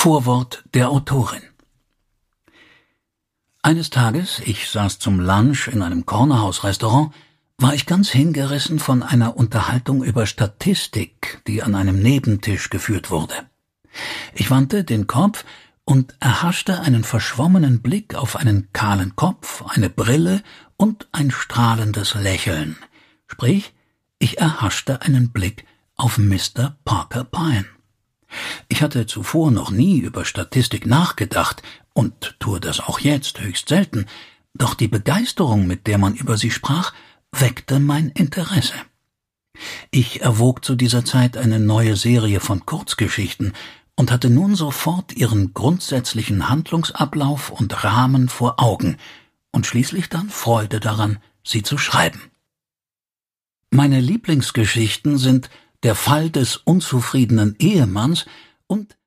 Vorwort der Autorin. Eines Tages, ich saß zum Lunch in einem Cornerhaus-Restaurant, war ich ganz hingerissen von einer Unterhaltung über Statistik, die an einem Nebentisch geführt wurde. Ich wandte den Kopf und erhaschte einen verschwommenen Blick auf einen kahlen Kopf, eine Brille und ein strahlendes Lächeln. Sprich, ich erhaschte einen Blick auf Mr. Parker Pyne. Ich hatte zuvor noch nie über Statistik nachgedacht und tue das auch jetzt höchst selten, doch die Begeisterung, mit der man über sie sprach, weckte mein Interesse. Ich erwog zu dieser Zeit eine neue Serie von Kurzgeschichten und hatte nun sofort ihren grundsätzlichen Handlungsablauf und Rahmen vor Augen und schließlich dann Freude daran, sie zu schreiben. Meine Lieblingsgeschichten sind Der Fall des unzufriedenen Ehemanns und